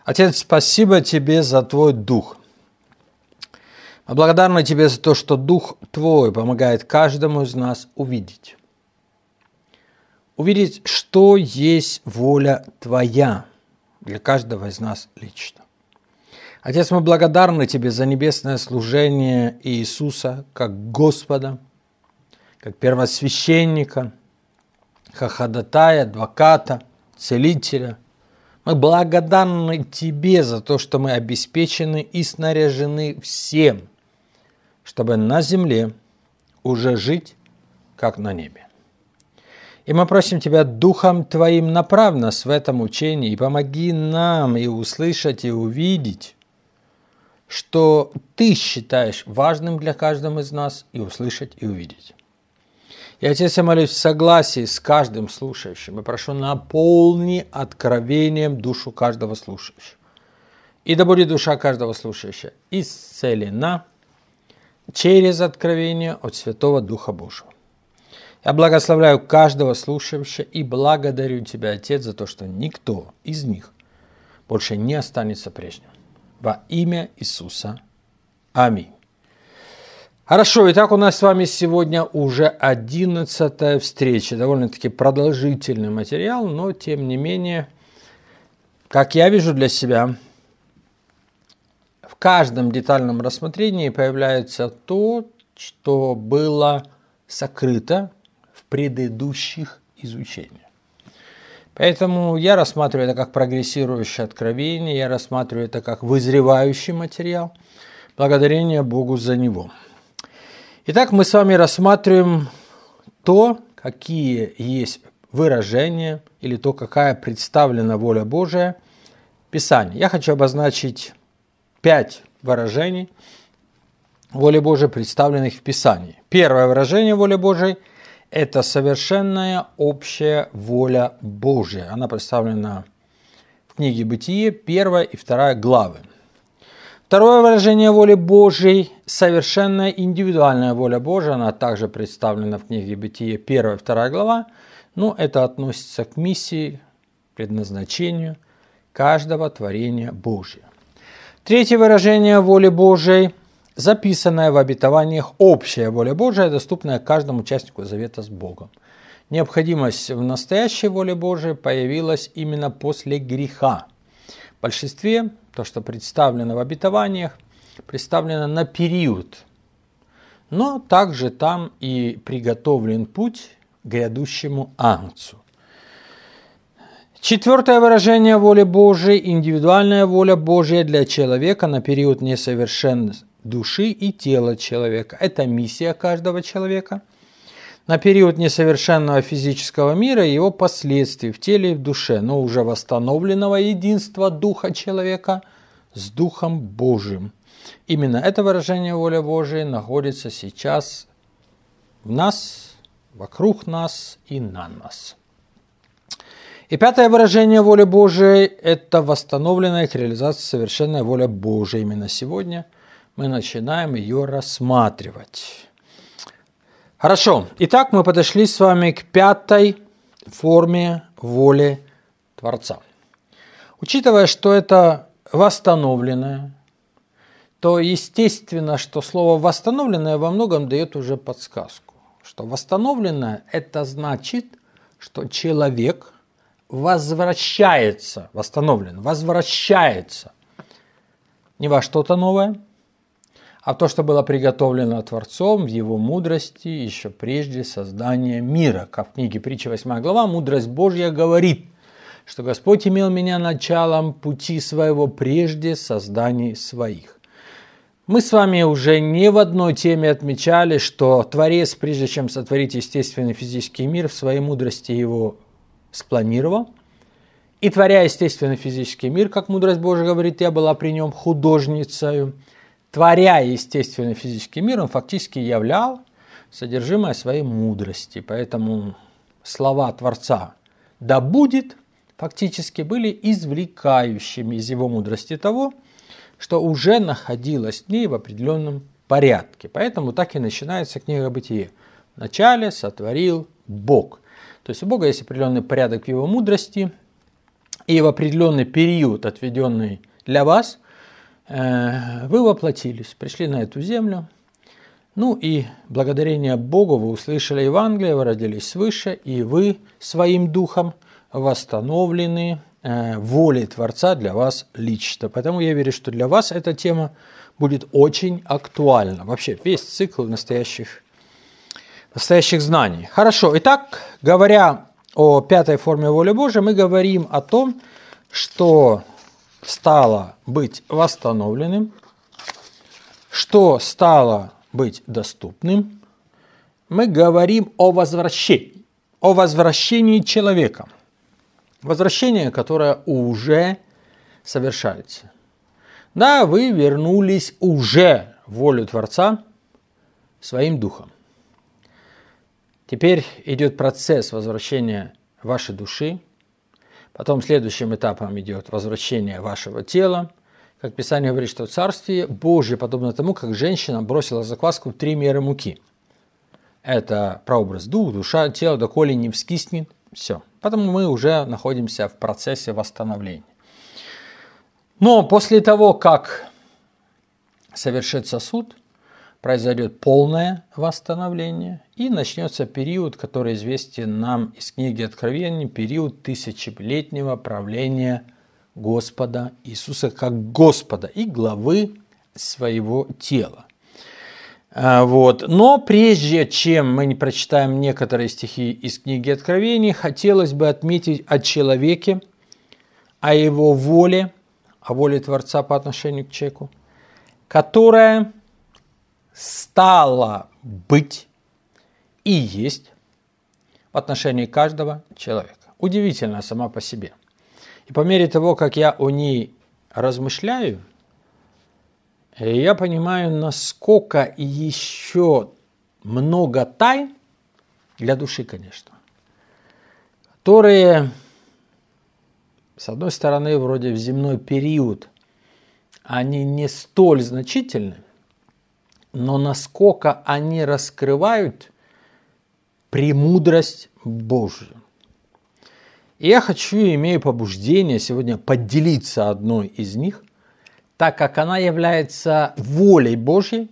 Отец, спасибо Тебе за Твой Дух. Мы благодарны Тебе за то, что Дух Твой помогает каждому из нас увидеть. Увидеть, что есть воля Твоя для каждого из нас лично. Отец, мы благодарны Тебе за небесное служение Иисуса как Господа, как первосвященника, как ходатая, адвоката, целителя. Мы благодарны Тебе за то, что мы обеспечены и снаряжены всем, чтобы на земле уже жить, как на небе. И мы просим Тебя, Духом Твоим, направь нас в этом учении и помоги нам и услышать, и увидеть, что Ты считаешь важным для каждого из нас, и услышать, и увидеть. И, Отец, я молюсь в согласии с каждым слушающим и прошу, наполни откровением душу каждого слушающего. И да будет душа каждого слушающего исцелена через откровение от Святого Духа Божьего. Я благословляю каждого слушающего и благодарю Тебя, Отец, за то, что никто из них больше не останется прежним. Во имя Иисуса. Аминь. Хорошо, итак, у нас с вами сегодня уже 11-я встреча. Довольно-таки продолжительный материал, но тем не менее, как я вижу для себя, в каждом детальном рассмотрении появляется то, что было сокрыто в предыдущих изучениях. Поэтому я рассматриваю это как прогрессирующее откровение, я рассматриваю это как вызревающий материал. Благодарение Богу за него. Итак, мы с вами рассматриваем то, какие есть выражения, или то, какая представлена воля Божия в Писании. Я хочу обозначить 5 выражений воли Божией, представленных в Писании. Первое выражение воли Божией – это совершенная общая воля Божия. Она представлена в книге Бытие, 1 и 2 главы. Второе выражение воли Божией – совершенная индивидуальная воля Божия. Она также представлена в книге Бытие, 1 и 2 глава. Но это относится к миссии, предназначению каждого творения Божия. Третье выражение воли Божией – записанная в обетованиях общая воля Божия, доступная каждому участнику завета с Богом. Необходимость в настоящей воле Божией появилась именно после греха. В большинстве то, что представлено в обетованиях, представлено на период, но также там и приготовлен путь к грядущему Агнцу. Четвертое выражение воли Божией – индивидуальная воля Божья для человека на период несовершенной души и тела человека. Это миссия каждого человека. На период несовершенного физического мира и его последствий в теле и в душе, но уже восстановленного единства духа человека с Духом Божиим. Именно это выражение воли Божией находится сейчас в нас, вокруг нас и на нас. И пятое выражение воли Божией – это восстановленная к реализации совершенная воля Божия. Именно сегодня мы начинаем ее рассматривать. Хорошо. Итак, мы подошли с вами к 5-й форме воли Творца. Учитывая, что это восстановленное, то естественно, что слово «восстановленное» во многом дает уже подсказку. Что восстановленное – это значит, что человек возвращается, возвращается не во что-то новое, а то, что было приготовлено Творцом в Его мудрости еще прежде создания мира. Как в книге Притчи 8 глава, мудрость Божья говорит, что Господь имел меня началом пути своего прежде созданий своих. Мы с вами уже не в одной теме отмечали, что Творец, прежде чем сотворить естественный физический мир, в своей мудрости его спланировал. И творя естественный физический мир, как мудрость Божья говорит, я была при нем художницею. Творя естественный физический мир, он фактически являл содержимое своей мудрости. Поэтому слова Творца «да будет» фактически были извлекающими из его мудрости того, что уже находилось в ней в определенном порядке. Поэтому так и начинается книга Бытие. Вначале сотворил Бог. То есть у Бога есть определенный порядок в его мудрости, и в определенный период, отведенный для вас, вы воплотились, пришли на эту землю. Ну и благодарение Богу вы услышали Евангелие, вы родились свыше, и вы своим духом восстановлены волей Творца для вас лично. Поэтому я верю, что для вас эта тема будет очень актуальна. Вообще весь цикл настоящих знаний. Хорошо, итак, говоря о пятой форме воли Божией, мы говорим о том, что стало быть восстановленным, что стало быть доступным. Мы говорим о возвращении человека. Возвращение, которое уже совершается. Да, вы вернулись уже в волю Творца своим духом. Теперь идет процесс возвращения вашей души. Потом следующим этапом идет возвращение вашего тела. Как Писание говорит, что Царствие Божие подобно тому, как женщина бросила закваску в 3 меры муки. Это прообраз дух, душа, тело, доколе не вскиснет. Все. Потому мы уже находимся в процессе восстановления. Но после того, как совершится суд, произойдет полное восстановление и начнется период, который известен нам из книги Откровения, период тысячелетнего правления Господа Иисуса как Господа и главы своего тела. Но прежде чем мы не прочитаем некоторые стихи из книги Откровений, хотелось бы отметить о человеке, о его воле, о воле Творца по отношению к человеку, которая стала быть и есть в отношении каждого человека. Удивительно сама по себе. И по мере того, как я о ней размышляю, я понимаю, насколько еще много тайн для души, конечно, которые, с одной стороны, вроде в земной период, они не столь значительны, но насколько они раскрывают премудрость Божию. И я имею побуждение сегодня поделиться одной из них, так как она является волей Божьей,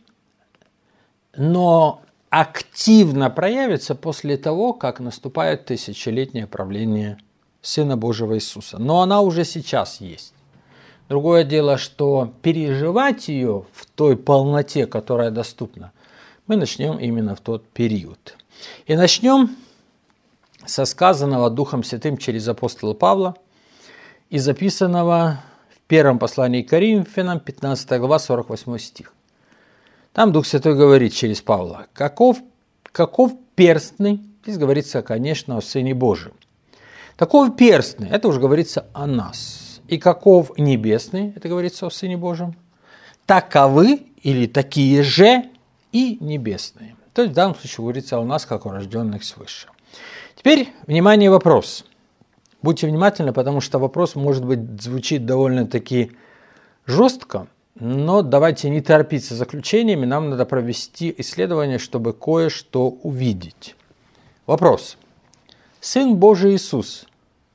но активно проявится после того, как наступает тысячелетнее правление Сына Божьего Иисуса. Но она уже сейчас есть. Другое дело, что переживать ее в той полноте, которая доступна, мы начнем именно в тот период. И начнем со сказанного Духом Святым через апостола Павла и записанного в первом послании к Коринфянам, 15 глава, 48 стих. Там Дух Святой говорит через Павла: каков перстный, здесь говорится, конечно, о Сыне Божьем. Таков перстный, это уже говорится о нас. И каков небесный, это говорится о Сыне Божьем. Таковы или такие же и небесные. То есть в данном случае говорится о нас, как о рожденных свыше. Теперь, внимание, вопрос. Будьте внимательны, потому что вопрос, может быть, звучит довольно-таки жестко, но давайте не торопиться с заключениями, нам надо провести исследование, чтобы кое-что увидеть. Вопрос. Сын Божий Иисус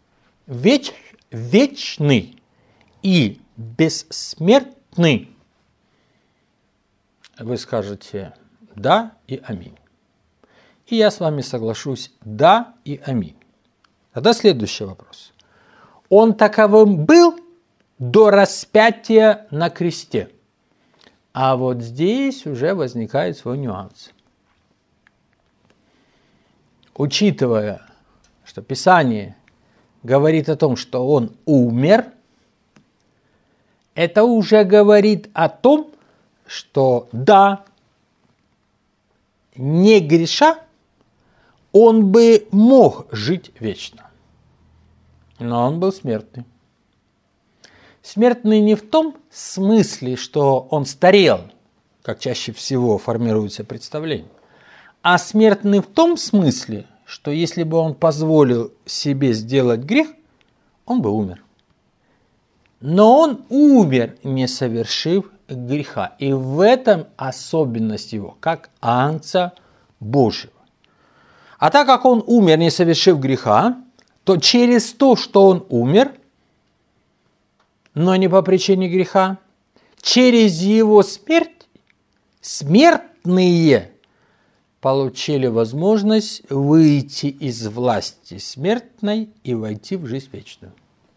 вечный и бессмертный? Вы скажете «да» и «аминь». И я с вами соглашусь «да» и «аминь». Тогда следующий вопрос. Он таковым был до распятия на кресте. А вот здесь уже возникает свой нюанс. Учитывая, что Писание говорит о том, что он умер, это уже говорит о том, что да, не греша, он бы мог жить вечно. Но он был смертный. Смертный не в том смысле, что он старел, как чаще всего формируется представление, а смертный в том смысле, что если бы он позволил себе сделать грех, он бы умер. Но он умер, не совершив греха. И в этом особенность его, как Агнца Божьего. А так как он умер, не совершив греха, то через то, что он умер, но не по причине греха. Через его смерть смертные получили возможность выйти из власти смертной и войти в жизнь вечную.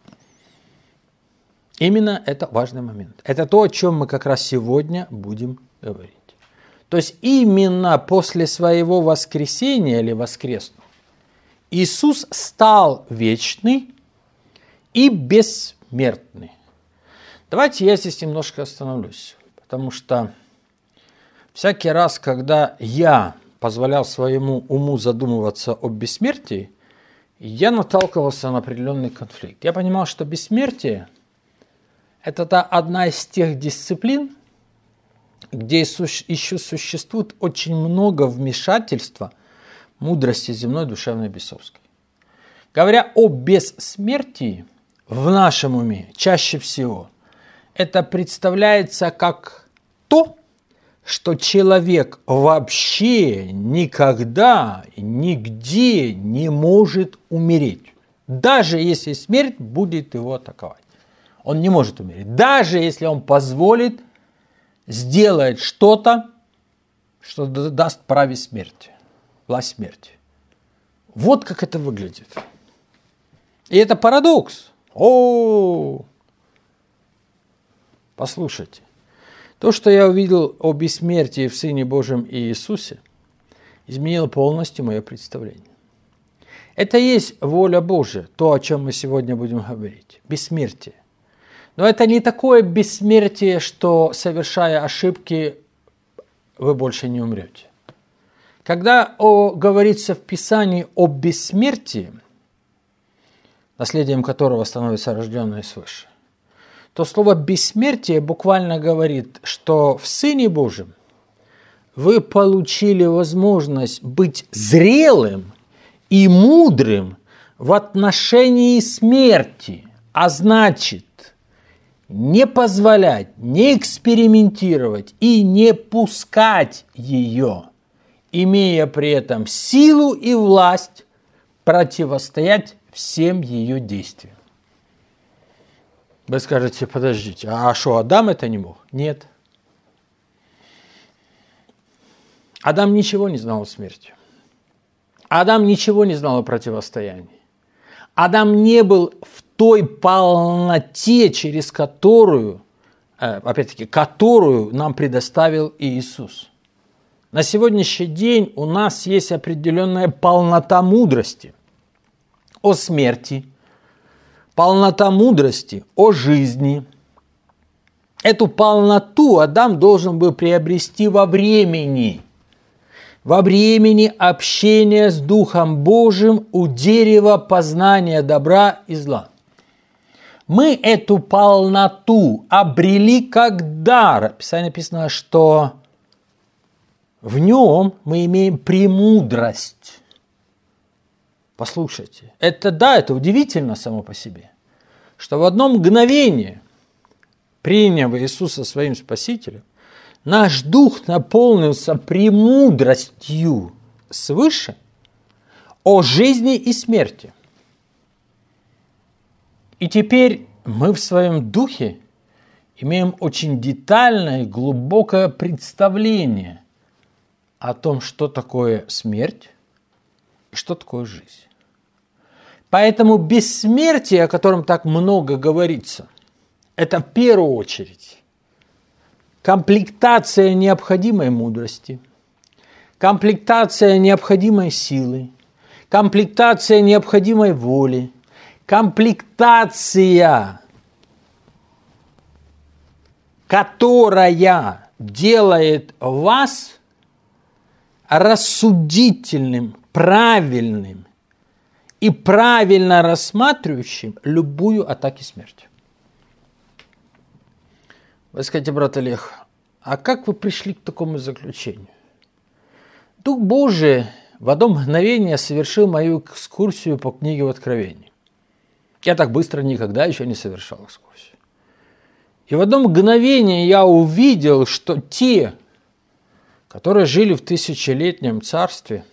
Именно это важный момент. Это то, о чем мы как раз сегодня будем говорить. То есть именно после своего воскресения или воскреснув, Иисус стал вечный и бессмертный. Давайте я здесь немножко остановлюсь, потому что всякий раз, когда я позволял своему уму задумываться о бессмертии, я наталкивался на определенный конфликт. Я понимал, что бессмертие – это одна из тех дисциплин, где еще существует очень много вмешательства мудрости земной, душевной, бесовской. Говоря о бессмертии в нашем уме, чаще всего это представляется как то, что человек вообще никогда, нигде не может умереть. Даже если смерть будет его атаковать. Он не может умереть. Даже если он позволит сделать что-то, что даст праве смерти, власть смерти. Вот как это выглядит. И это парадокс. Послушайте. То, что я увидел о бессмертии в Сыне Божьем Иисусе, изменило полностью мое представление. Это и есть воля Божия, то, о чем мы сегодня будем говорить. Бессмертие. Но это не такое бессмертие, что, совершая ошибки, вы больше не умрете. Когда говорится в Писании о бессмертии, наследием которого становятся рожденные свыше, то слово «бессмертие» буквально говорит, что в Сыне Божьем вы получили возможность быть зрелым и мудрым в отношении смерти, а значит, не позволять, не экспериментировать и не пускать ее, имея при этом силу и власть противостоять всем ее действиям. Вы скажете, подождите, а что, Адам это не мог? Нет. Адам ничего не знал о смерти. Адам ничего не знал о противостоянии. Адам не был в той полноте, через которую, опять-таки, которую нам предоставил Иисус. На сегодняшний день у нас есть определенная полнота мудрости о смерти, полнота мудрости о жизни. Эту полноту Адам должен был приобрести во времени общения с Духом Божьим у дерева познания добра и зла. Мы эту полноту обрели как дар. В Писании написано, что в нем мы имеем премудрость. Послушайте, это удивительно само по себе, что в одно мгновение, приняв Иисуса своим Спасителем, наш дух наполнился премудростью свыше о жизни и смерти. И теперь мы в своем духе имеем очень детальное и глубокое представление о том, что такое смерть и что такое жизнь. Поэтому бессмертие, о котором так много говорится, это в первую очередь комплектация необходимой мудрости, комплектация необходимой силы, комплектация необходимой воли, комплектация, которая делает вас рассудительным, правильным и правильно рассматривающим любую атаку смерти. Вы скажете, брат Олег, а как вы пришли к такому заключению? Дух Божий в одно мгновение совершил мою экскурсию по книге в Откровении. Я так быстро никогда еще не совершал экскурсию. И в одно мгновение я увидел, что те, которые жили в тысячелетнем царстве,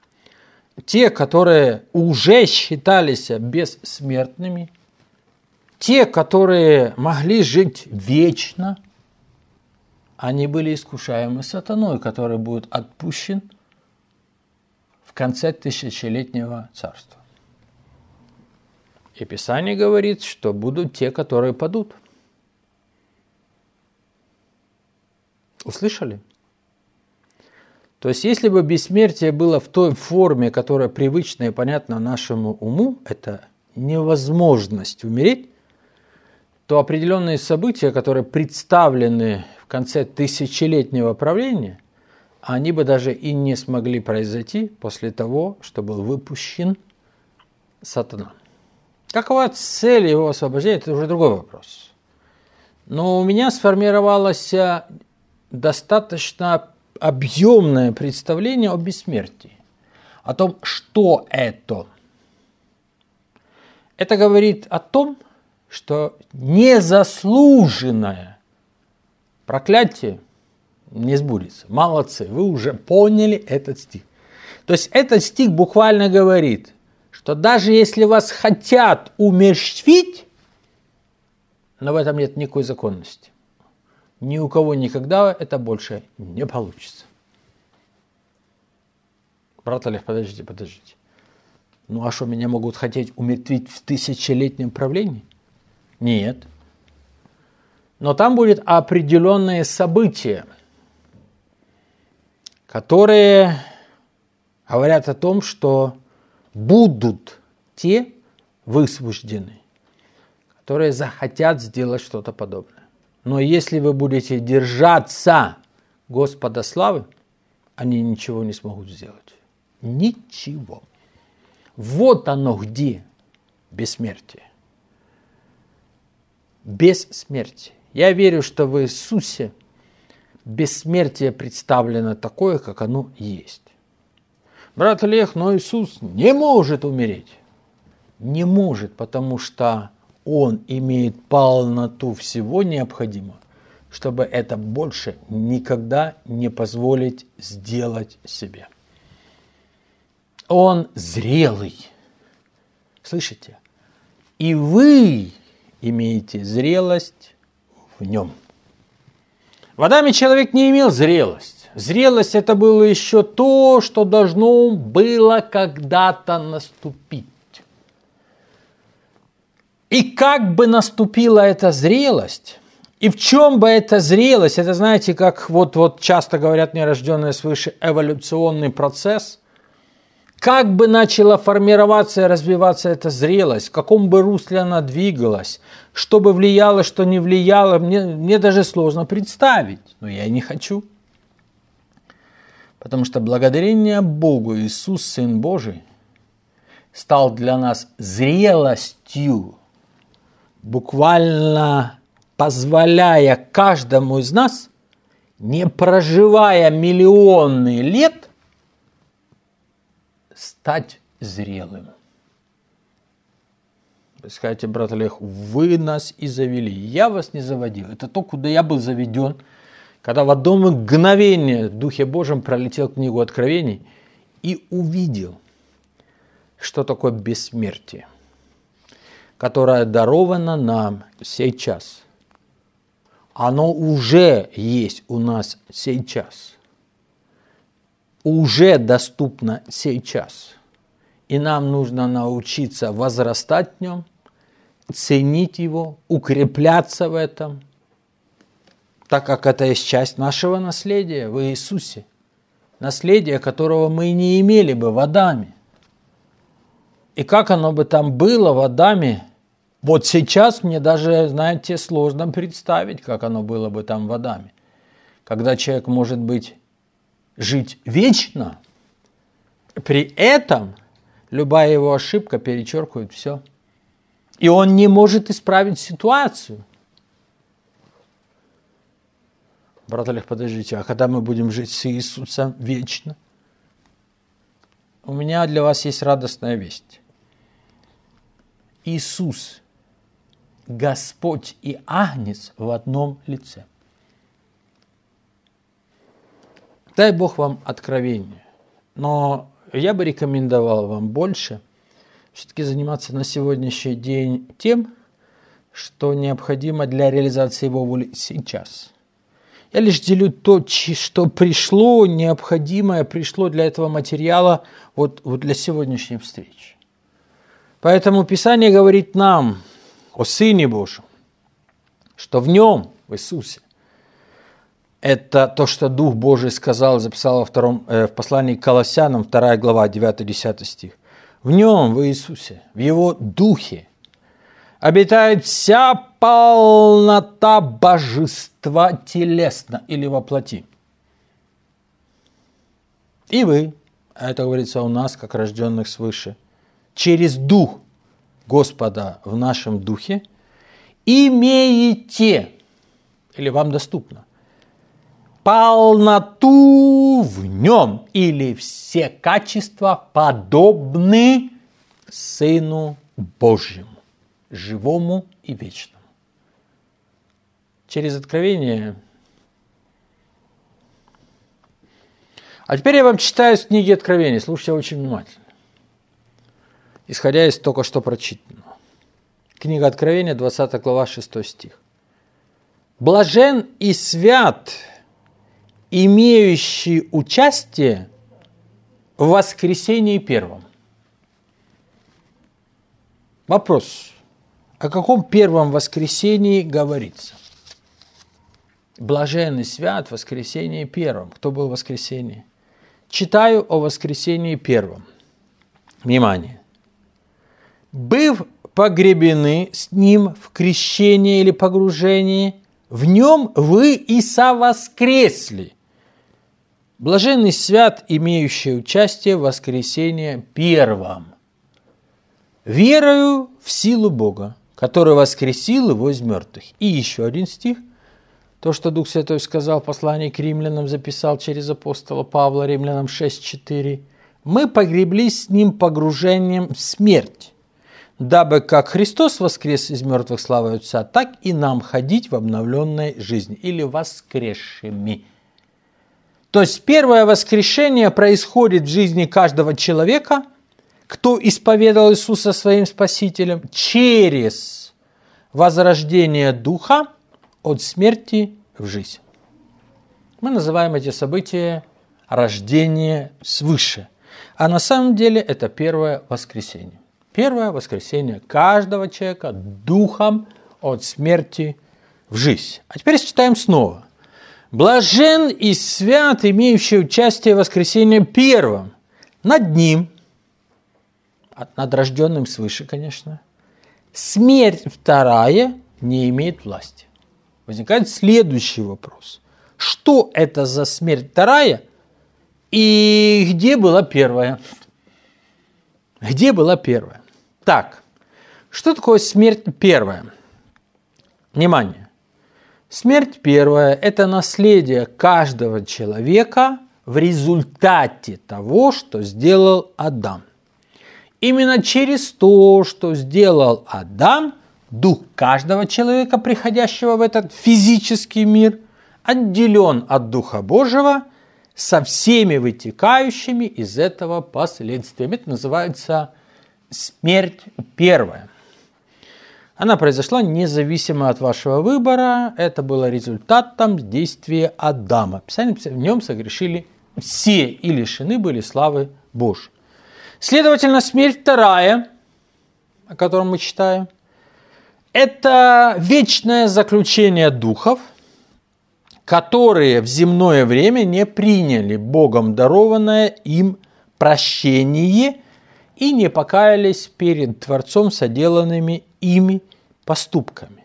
те, которые уже считались бессмертными, те, которые могли жить вечно, они были искушаемы сатаной, который будет отпущен в конце тысячелетнего царства. И Писание говорит, что будут те, которые падут. Услышали? То есть, если бы бессмертие было в той форме, которая привычна и понятна нашему уму, это невозможность умереть, то определенные события, которые представлены в конце тысячелетнего правления, они бы даже и не смогли произойти после того, что был выпущен сатана. Какова цель его освобождения, это уже другой вопрос. Но у меня сформировалось достаточно объемное представление о бессмертии, о том, что это. Это говорит о том, что незаслуженное проклятие не сбудется. Молодцы, вы уже поняли этот стих. То есть этот стих буквально говорит, что даже если вас хотят умерщвить, но в этом нет никакой законности. Ни у кого никогда это больше не получится. Брат Олег, подождите. Ну а что, меня могут хотеть умертвить в тысячелетнем правлении? Нет. Но там будет определенные события, которые говорят о том, что будут те высвобождены, которые захотят сделать что-то подобное. Но если вы будете держаться Господа славы, они ничего не смогут сделать. Ничего. Вот оно где бессмертие. Бессмертие. Я верю, что в Иисусе бессмертие представлено такое, как оно есть. Брат Олег, но Иисус не может умереть. Не может, потому что Он имеет полноту всего необходимого, чтобы это больше никогда не позволить сделать себе. Он зрелый. Слышите? И вы имеете зрелость в нем. В Адаме человек не имел зрелость. Зрелость это было еще то, что должно было когда-то наступить. И как бы наступила эта зрелость, и в чем бы эта зрелость, это знаете, как вот часто говорят нерожденные свыше эволюционный процесс, как бы начала формироваться и развиваться эта зрелость, в каком бы русле она двигалась, что бы влияло, что не влияло, мне даже сложно представить, но я и не хочу. Потому что благодарение Богу Иисус, Сын Божий, стал для нас зрелостью, буквально позволяя каждому из нас, не проживая миллионы лет, стать зрелым. Вы скажете, брат Олег, вы нас и завели. Я вас не заводил. Это то, куда я был заведен, когда в одно мгновение в Духе Божьем пролетел книгу Откровений и увидел, что такое бессмертие, которое даровано нам сейчас. Оно уже есть у нас сейчас. Уже доступно сейчас. И нам нужно научиться возрастать в нем, ценить его, укрепляться в этом, так как это есть часть нашего наследия в Иисусе. Наследие, которого мы не имели бы в Адаме. И как оно бы там было в Адаме, вот сейчас мне даже, знаете, сложно представить, как оно было бы там в Адаме. Когда человек может быть жить вечно, при этом любая его ошибка перечеркивает все. И он не может исправить ситуацию. Брат Олег, подождите, а когда мы будем жить с Иисусом вечно? У меня для вас есть радостная весть. Иисус, Господь и Агнец в одном лице. Дай Бог вам откровение. Но я бы рекомендовал вам больше все-таки заниматься на сегодняшний день тем, что необходимо для реализации его воли сейчас. Я лишь делю то, что пришло, необходимое пришло для этого материала, вот для сегодняшней встречи. Поэтому Писание говорит нам о Сыне Божьем, что в Нем, в Иисусе, это то, что Дух Божий сказал, записал в послании к Колоссянам, 2 глава, 9-10 стих. В Нем, в Иисусе, в Его Духе обитает вся полнота божества телесно или во плоти. И вы, а это говорится у нас, как рожденных свыше, через Дух Господа в нашем Духе, имеете, или вам доступно, полноту в Нем, или все качества подобны Сыну Божьему, живому и вечному. Через откровение. А теперь я вам читаю из книги Откровения. Слушайте очень внимательно. Исходя из только что прочитанного. Книга Откровения, 20 глава, 6 стих. «Блажен и свят, имеющий участие в воскресении первом». Вопрос. О каком первом воскресении говорится? Блажен и свят в воскресении первом. Кто был в воскресении? Читаю о воскресении первом. Внимание. «Быв погребены с ним в крещении или погружении, в нем вы и совоскресли. Блаженный свят, имеющий участие в воскресении первом. Верою в силу Бога, который воскресил его из мертвых». И еще один стих. То, что Дух Святой сказал в послании к римлянам, записал через апостола Павла, Римлянам 6:4. «Мы погреблись с ним погружением в смерть, дабы как Христос воскрес из мертвых славой Отца, так и нам ходить в обновленной жизни». Или воскресшими. То есть первое воскрешение происходит в жизни каждого человека, кто исповедал Иисуса своим Спасителем, через возрождение Духа от смерти в жизнь. Мы называем эти события рождение свыше. А на самом деле это первое воскресение. Первое воскресение каждого человека Духом от смерти в жизнь. А теперь читаем снова. «Блажен и свят, имеющий участие в воскресении первом. Над ним», над рожденным свыше, конечно, «смерть вторая не имеет власти». Возникает следующий вопрос. Что это за смерть вторая и где была первая? Где была первая? Так, что такое смерть первая? Внимание. Смерть первая – это наследие каждого человека в результате того, что сделал Адам. Именно через то, что сделал Адам, дух каждого человека, приходящего в этот физический мир, отделен от Духа Божьего со всеми вытекающими из этого последствиями. Это называется смерть первая. Она произошла независимо от вашего выбора. Это было результатом действия Адама. В нем согрешили все и лишены были славы Божьей. Следовательно, смерть вторая, о котором мы читаем, это вечное заключение духов, которые в земное время не приняли Богом дарованное им прощение и не покаялись перед Творцом соделанными ими поступками.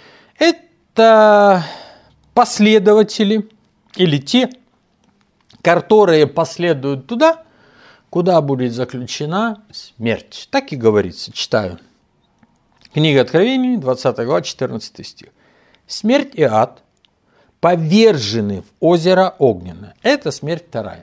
Это последователи или те, которые последуют туда, куда будет заключена смерть. Так и говорится, читаю. Книга Откровений, 20 глава, 14 стих. «Смерть и ад повержены в озеро огненное». Это смерть вторая.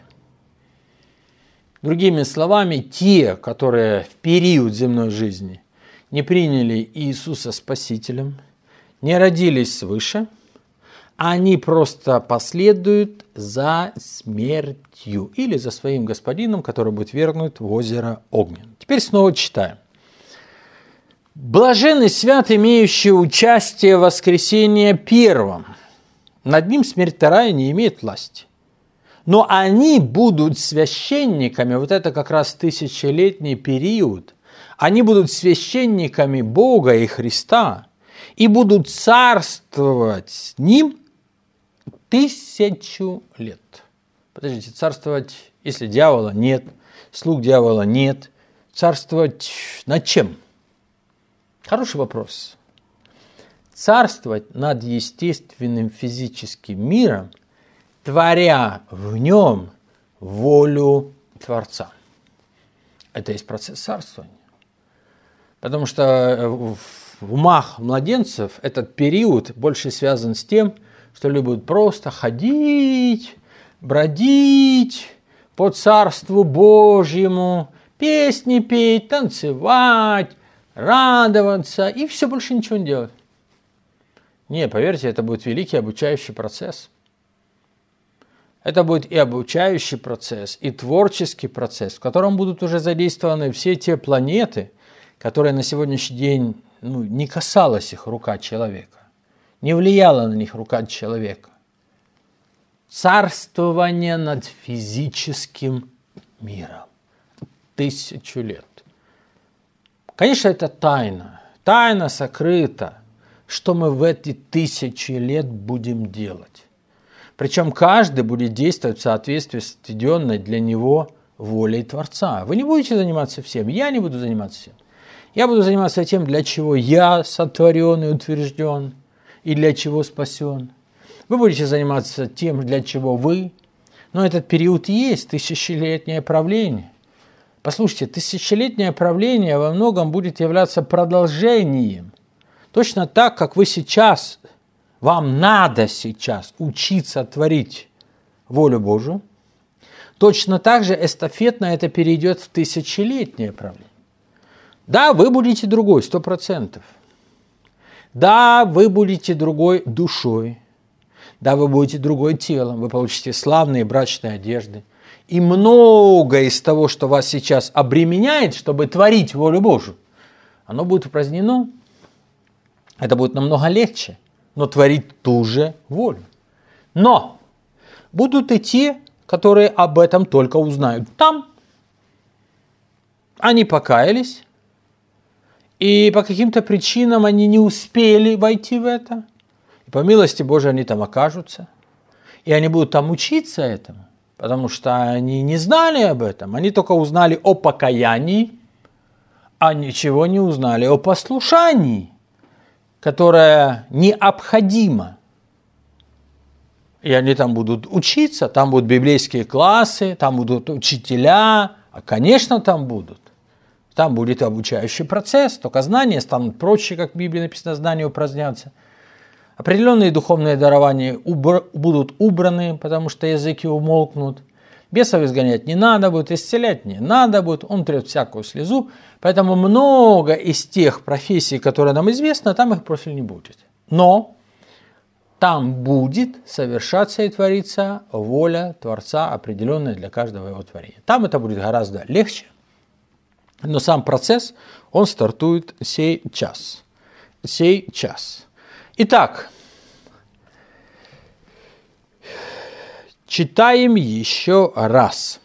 Другими словами, те, которые в период земной жизни не приняли Иисуса Спасителем, не родились свыше, они просто последуют за смертью или за своим господином, который будет вергнут в озеро огненное. Теперь снова читаем. Блаженный свят, имеющий участие в воскресении первом. Над ним смерть вторая не имеет власти. Но они будут священниками, вот это как раз тысячелетний период, они будут священниками Бога и Христа и будут царствовать с Ним 1000 лет. Подождите, царствовать, если дьявола нет, слуг дьявола нет, царствовать над чем? Хороший вопрос. Царствовать над естественным физическим миром, творя в нем волю Творца. Это есть процесс царствования. Потому что в умах младенцев этот период больше связан с тем, что люди будут просто ходить, бродить по Царству Божьему, песни петь, танцевать, радоваться и все, больше ничего не делать. Не, поверьте, это будет великий обучающий процесс. Это будет и обучающий процесс, и творческий процесс, в котором будут уже задействованы все те планеты, которые на сегодняшний день не касалась их рука человека, не влияла на них рука человека. Царствование над физическим миром. 1000 лет. Конечно, это тайна. Тайна сокрыта. Что мы в эти 1000 лет будем делать? Причем каждый будет действовать в соответствии с отведенной для него волей Творца. Вы не будете заниматься всем, я не буду заниматься всем. Я буду заниматься тем, для чего я сотворен и утвержден, и для чего спасен. Вы будете заниматься тем, для чего вы. Но этот период есть, тысячелетнее правление. Послушайте, тысячелетнее правление во многом будет являться продолжением. Точно так, как вы сейчас, вам надо сейчас учиться творить волю Божию, точно так же эстафетно это перейдет в тысячелетнее правление. Да, вы будете другой, 100%. Да, вы будете другой душой. Да, вы будете другой телом. Вы получите славные брачные одежды. И многое из того, что вас сейчас обременяет, чтобы творить волю Божию, оно будет упразднено. Это будет намного легче, но творить ту же волю. Но будут и те, которые об этом только узнают там. Они покаялись, и по каким-то причинам они не успели войти в это. И по милости Божией они там окажутся. И они будут там учиться этому, потому что они не знали об этом. Они только узнали о покаянии, а ничего не узнали о послушании, которое необходимо. И они там будут учиться, там будут библейские классы, там будут учителя, а, конечно, там будут. Там будет обучающий процесс, только знания станут проще, как в Библии написано, знания упразднятся. Определенные духовные дарования будут убраны, потому что языки умолкнут. Бесов изгонять не надо будет, исцелять не надо будет, он трет всякую слезу. Поэтому много из тех профессий, которые нам известны, там их просто не будет. Но там будет совершаться и твориться воля Творца, определенная для каждого его творения. Там это будет гораздо легче. Но сам процесс, он стартует сей час. Сей час. Итак, читаем еще раз.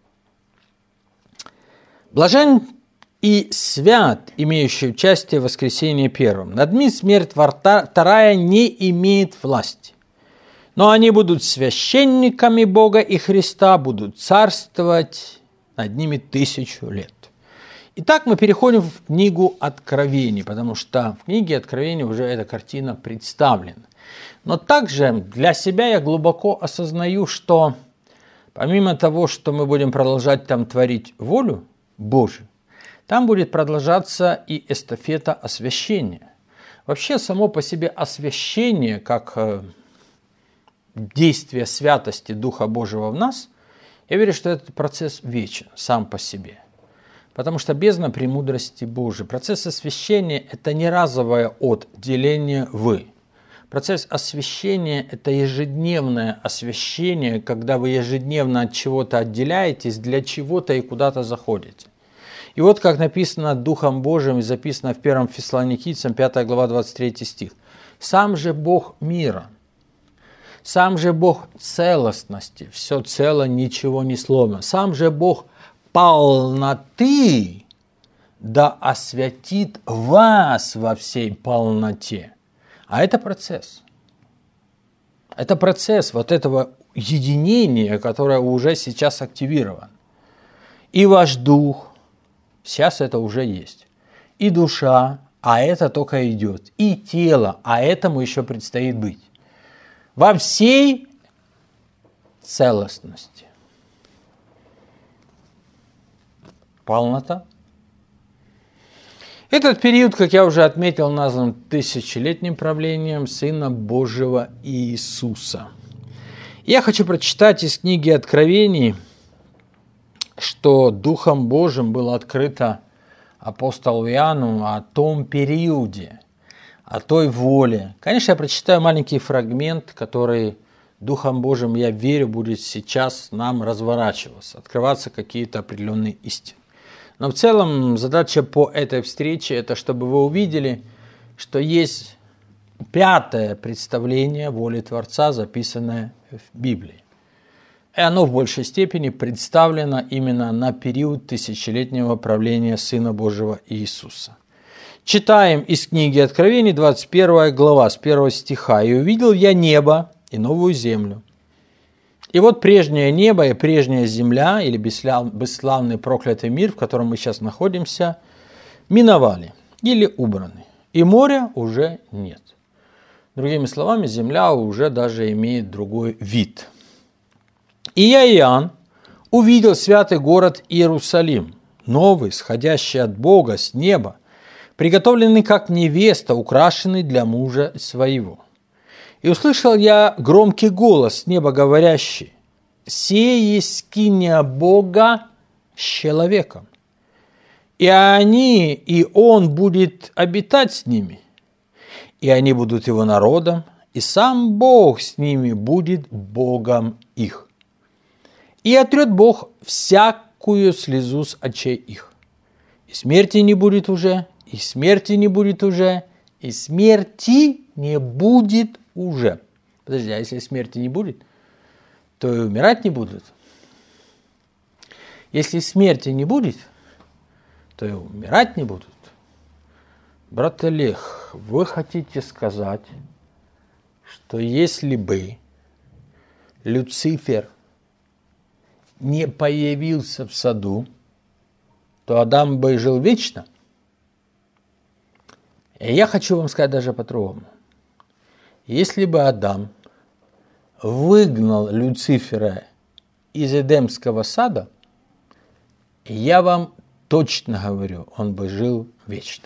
Блажен и свят, имеющий участие в воскресении первом. Над ними смерть вторая не имеет власти. Но они будут священниками Бога и Христа, будут царствовать над ними 1000 лет. Итак, мы переходим в книгу Откровений, потому что в книге Откровений уже эта картина представлена. Но также для себя я глубоко осознаю, что помимо того, что мы будем продолжать там творить волю Божию, там будет продолжаться и эстафета освящения. Вообще само по себе освящение, как действие святости Духа Божьего в нас, я верю, что этот процесс вечен сам по себе. Потому что бездна премудрости Божией. Процесс освящения – это не разовое отделение «вы». Процесс освящения – это ежедневное освящение, когда вы ежедневно от чего-то отделяетесь, для чего-то и куда-то заходите. И вот как написано Духом Божиим и записано в 1 Фессалоникийцам, 5 глава, 23 стих. «Сам же Бог мира, сам же Бог целостности, все цело, ничего не сломано, сам же Бог полноты, да освятит вас во всей полноте». А это процесс. Это процесс вот этого единения, которое уже сейчас активировано. И ваш дух, сейчас это уже есть, и душа, а это только идет, и тело, а этому еще предстоит быть. Во всей целостности. Полнота. Этот период, как я уже отметил, назван тысячелетним правлением Сына Божьего Иисуса. Я хочу прочитать из книги Откровений, что Духом Божьим было открыто апостолу Иоанну о том периоде, о той воле. Конечно, я прочитаю маленький фрагмент, который Духом Божьим, я верю, будет сейчас нам разворачиваться, открываться какие-то определенные истины. Но в целом задача по этой встрече – это чтобы вы увидели, что есть пятое представление воли Творца, записанное в Библии. И оно в большей степени представлено именно на период тысячелетнего правления Сына Божьего Иисуса. Читаем из книги Откровений, 21 глава, с 1 стиха. «И увидел я небо и новую землю. И вот прежнее небо и прежняя земля, или бесславный проклятый мир, в котором мы сейчас находимся, миновали или убраны. И моря уже нет». Другими словами, земля уже даже имеет другой вид. «И я, Иоанн, увидел святый город Иерусалим, новый, сходящий от Бога с неба, приготовленный как невеста, украшенный для мужа своего. И услышал я громкий голос с неба, говорящий: «Сие есть скиния Бога с человеком, и они, и он будет обитать с ними, и они будут его народом, и сам Бог с ними будет Богом их. И отрет Бог всякую слезу с очей их. И смерти не будет уже, и смерти не будет уже, и смерти не будет уже». Подожди, а если смерти не будет, то и умирать не будут. Если смерти не будет, то и умирать не будут. Брат Олег, вы хотите сказать, что если бы Люцифер не появился в саду, то Адам бы жил вечно? И я хочу вам сказать даже по-другому. Если бы Адам выгнал Люцифера из Эдемского сада, я вам точно говорю, он бы жил вечно.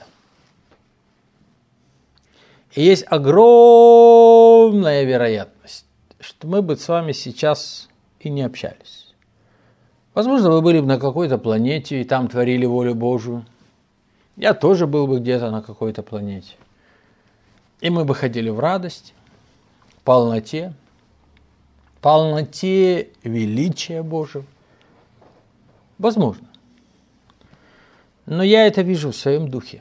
И есть огромная вероятность, что мы бы с вами сейчас и не общались. Возможно, вы были бы на какой-то планете и там творили волю Божию. Я тоже был бы где-то на какой-то планете. И мы бы ходили в радости, полноте величия Божьего. Возможно. Но я это вижу в своем духе.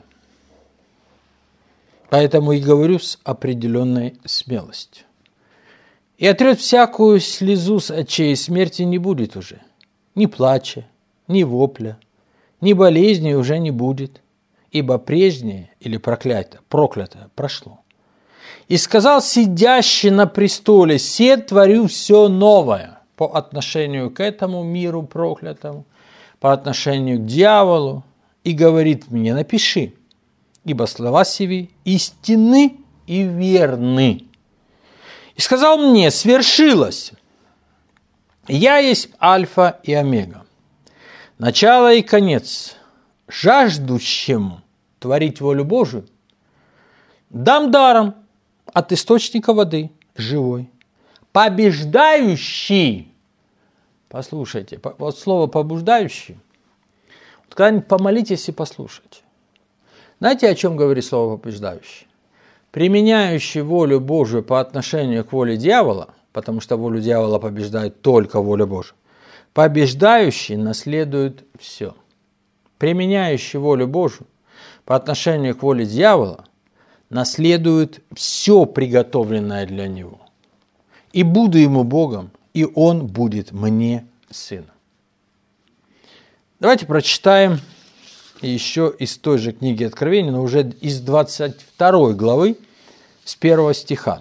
Поэтому и говорю с определенной смелостью. И отрет всякую слезу с очей, смерти не будет уже. Ни плача, ни вопля, ни болезни уже не будет, ибо прежнее или проклятое прошло. И сказал сидящий на престоле: «Се творю все новое», по отношению к этому миру проклятому, по отношению к дьяволу, и говорит мне: «Напиши, ибо слова сии истинны и верны». И сказал мне: «Свершилось. Я есть Альфа и Омега, начало и конец. Жаждущему творить волю Божию дам даром от источника воды живой. Побеждающий». Послушайте, вот слово «побуждающий». Вот когда-нибудь помолитесь и послушайте. Знаете, о чем говорит слово «побеждающий»? Применяющий волю Божию по отношению к воле дьявола, потому что волю дьявола побеждает только воля Божия, побеждающий наследует все. применяющий волю Божию по отношению к воле дьявола, наследует все приготовленное для него. И буду ему Богом, и он будет мне сыном. Давайте прочитаем еще из той же книги Откровения, но уже из 22 главы, с 1 стиха.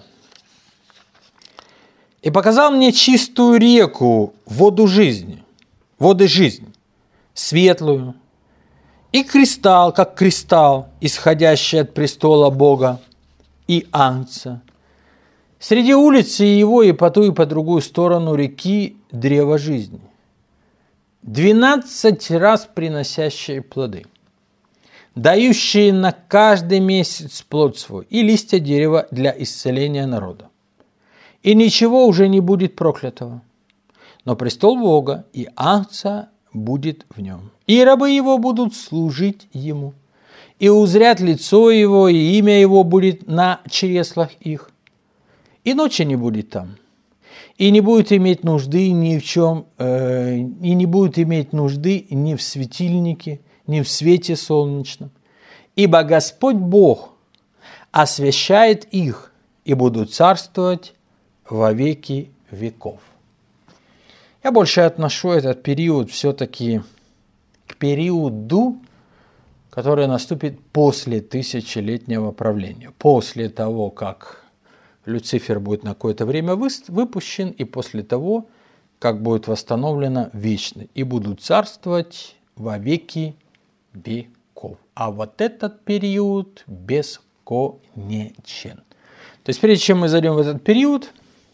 «И показал мне чистую реку, воды жизни, светлую, и кристалл, как кристалл, исходящий от престола Бога и Агнца. Среди улицы его и по ту, и по другую сторону реки древо жизни, 12 раз приносящие плоды, дающие на каждый месяц плод свой, и листья дерева для исцеления народа. И ничего уже не будет проклятого, но престол Бога и Агнца будет в нем. И рабы его будут служить ему, и узрят лицо его, и имя его будет на чреслах их. И ночи не будет там, и не будет иметь нужды ни в чем, и не будет иметь нужды ни в светильнике, ни в свете солнечном. Ибо Господь Бог освящает их, и будут царствовать во веки веков». Я больше отношу этот период все-таки к периоду, который наступит после тысячелетнего правления, после того, как Люцифер будет на какое-то время выпущен, и после того, как будет восстановлена вечность, и будут царствовать во веки веков. А вот этот период бесконечен. То есть, прежде чем мы зайдем в этот период,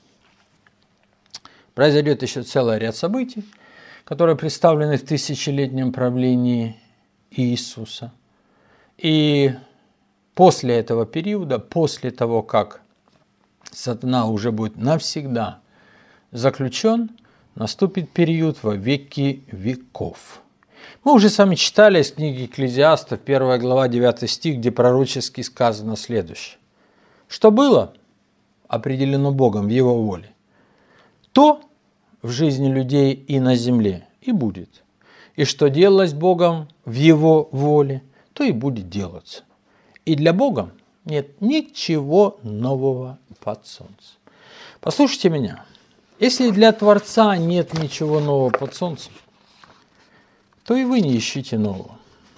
произойдет еще целый ряд событий, которые представлены в тысячелетнем правлении Иисуса. И после этого периода, после того, как сатана уже будет навсегда заключен, наступит период во веки веков. Мы уже с вами читали из книги Экклезиастов, 1 глава, 9 стих, где пророчески сказано следующее. Что было определено Богом в Его воле, то в жизни людей и на земле и будет. И что делалось Богом в Его воле, то и будет делаться. И для Бога нет ничего нового под солнцем. Послушайте меня. Если для Творца нет ничего нового под солнцем, то и вы не ищите нового.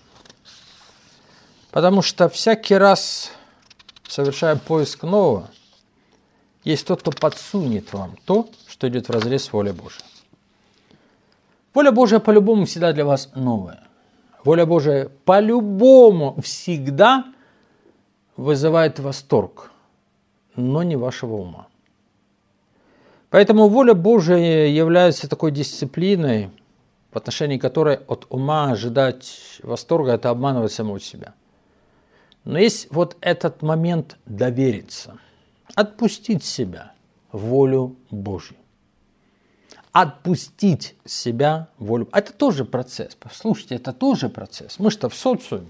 Потому что всякий раз, совершая поиск нового, есть тот, кто подсунет вам то, что идет вразрез с волей Божией. Воля Божия по-любому всегда для вас новая. Воля Божия по-любому всегда вызывает восторг, но не вашего ума. Поэтому воля Божия является такой дисциплиной, в отношении которой от ума ожидать восторга – это обманывать самого себя. Но есть вот этот момент довериться, отпустить себя в волю Божью. Отпустить себя в волю. Это тоже процесс. Послушайте, это тоже процесс. Мы что в социуме.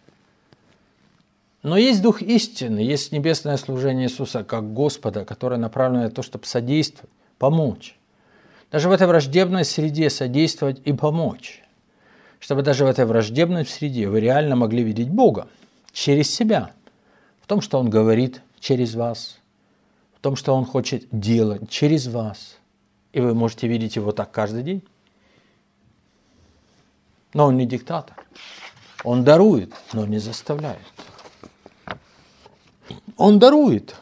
Но есть Дух истины, есть небесное служение Иисуса как Господа, которое направлено на то, чтобы содействовать, помочь. Даже в этой враждебной среде содействовать и помочь. Чтобы даже в этой враждебной среде вы реально могли видеть Бога через себя. В том, что Он говорит через вас. В том, что Он хочет делать через вас. И вы можете видеть Его так каждый день. Но Он не диктатор. Он дарует, но не заставляет. Он дарует.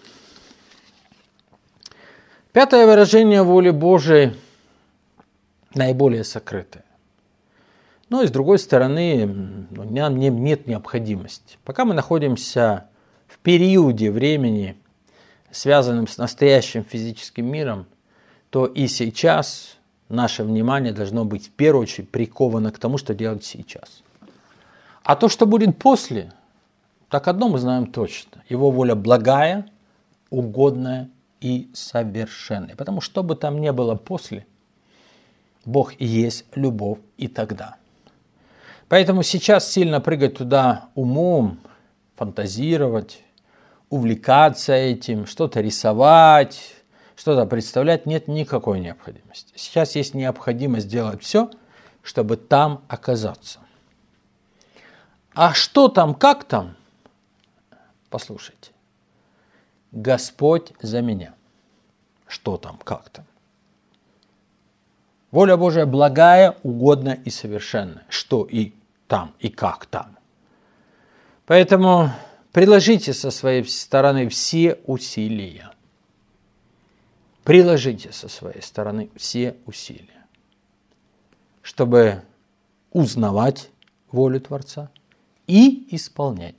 Пятое выражение воли Божией наиболее сокрытое. Но и с другой стороны, нам нет необходимости. Пока мы находимся в периоде времени, связанном с настоящим физическим миром, то и сейчас наше внимание должно быть в первую очередь приковано к тому, что делать сейчас. А то, что будет после, так одно мы знаем точно. Его воля благая, угодная и совершенная. Потому что, что бы там ни было после, Бог и есть любовь и тогда. Поэтому сейчас сильно прыгать туда умом, фантазировать, увлекаться этим, что-то рисовать, что-то представлять нет никакой необходимости. Сейчас есть необходимость сделать все, чтобы там оказаться. А что там, как там? Послушайте. Господь за меня. Что там, как там? Воля Божия благая, угодная и совершенная. Что и там, и как там. Поэтому приложите со своей стороны все усилия. Приложите со своей стороны все усилия, чтобы узнавать волю Творца и исполнять.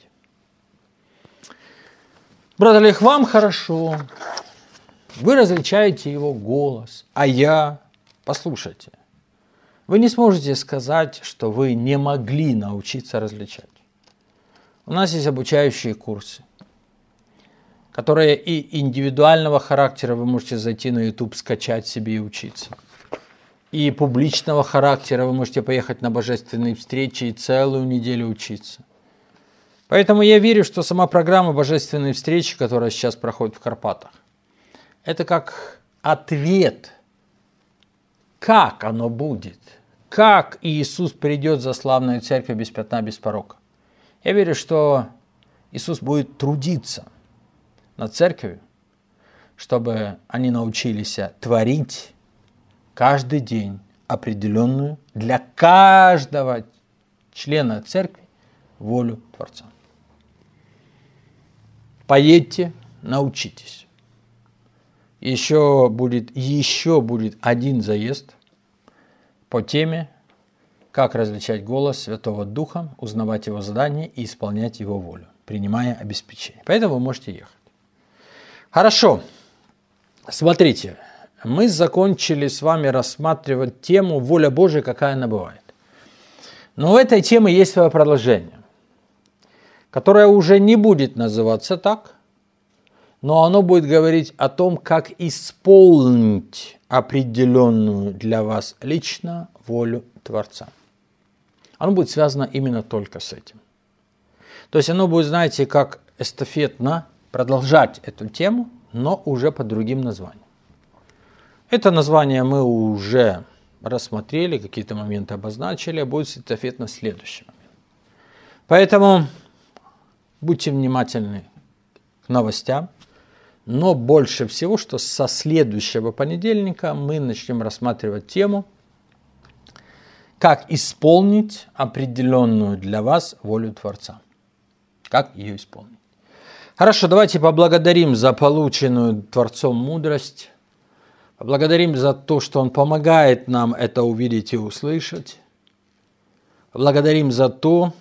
Брат Олег, вам хорошо, вы различаете его голос, а я, послушайте, вы не сможете сказать, что вы не могли научиться различать. У нас есть обучающие курсы, которые и индивидуального характера вы можете зайти на YouTube, скачать себе и учиться. И публичного характера вы можете поехать на божественные встречи и целую неделю учиться. Поэтому я верю, что сама программа божественной встречи, которая сейчас проходит в Карпатах, это как ответ, как оно будет, как Иисус придет за славную церковь без пятна, без порока. Я верю, что Иисус будет трудиться над церковью, чтобы они научились творить каждый день определенную для каждого члена церкви волю Творца. Поедьте, научитесь. Еще будет один заезд по теме «Как различать голос Святого Духа, узнавать Его задания и исполнять Его волю, принимая обеспечение». Поэтому вы можете ехать. Хорошо. Смотрите, мы закончили с вами рассматривать тему «Воля Божия, какая она бывает». Но у этой темы есть свое продолжение, которое уже не будет называться так, но оно будет говорить о том, как исполнить определенную для вас лично волю Творца. Оно будет связано именно только с этим. То есть оно будет, знаете, как эстафетно продолжать эту тему, но уже под другим названием. Это название мы уже рассмотрели, какие-то моменты обозначили, а будет эстафетно следующий момент. Поэтому будьте внимательны к новостям, но больше всего, что со следующего понедельника мы начнем рассматривать тему, как исполнить определенную для вас волю Творца. Как ее исполнить. Хорошо, давайте поблагодарим за полученную Творцом мудрость. Поблагодарим за то, что Он помогает нам это увидеть и услышать. Поблагодарим за то,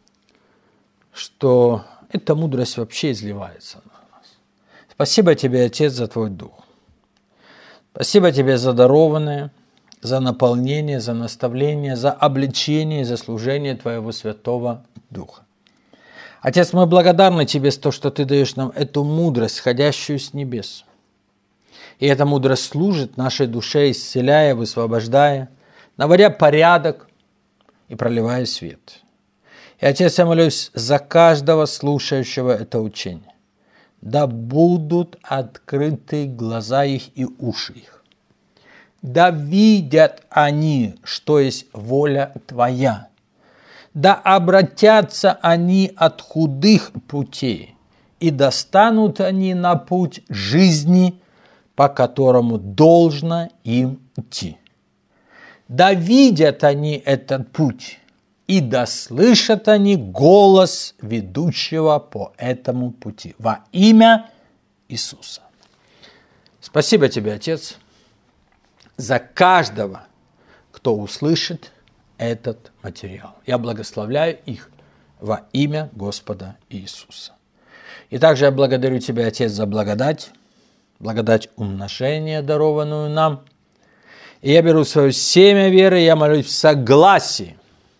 что эта мудрость вообще изливается на нас. Спасибо Тебе, Отец, за Твой Дух. Спасибо Тебе за дарованное, за наполнение, за наставление, за обличение, за служение Твоего Святого Духа. Отец, мы благодарны Тебе за то, что Ты даешь нам эту мудрость, сходящую с небес. И эта мудрость служит нашей душе, исцеляя, высвобождая, наводя порядок и проливая свет. И, Отец, я молюсь за каждого слушающего это учение. Да будут открыты глаза их и уши их. Да видят они, что есть воля Твоя. Да обратятся они от худых путей, и достанут они на путь жизни, по которому должно им идти. Да видят они этот путь, и да слышат они голос ведущего по этому пути во имя Иисуса. Спасибо Тебе, Отец, за каждого, кто услышит этот материал. Я благословляю их во имя Господа Иисуса. И также я благодарю Тебя, Отец, за благодать умножения, дарованную нам. И я беру свое семя веры, и я молюсь в согласии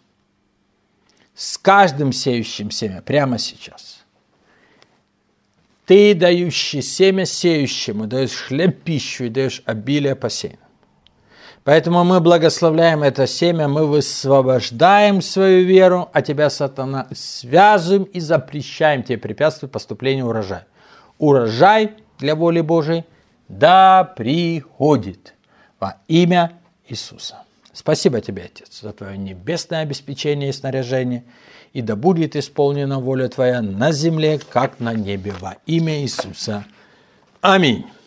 с каждым сеющим семя прямо сейчас. Ты, дающий семя сеющему, даешь хлеб, пищу и даешь обилие посеянному. Поэтому мы благословляем это семя, мы высвобождаем свою веру, а Тебя, сатана, связываем и запрещаем Тебе препятствовать поступлению урожая. Урожай для воли Божией да приходит во имя Иисуса. Спасибо Тебе, Отец, за Твое небесное обеспечение и снаряжение. и да будет исполнена воля Твоя на земле, как на небе, во имя Иисуса. Аминь.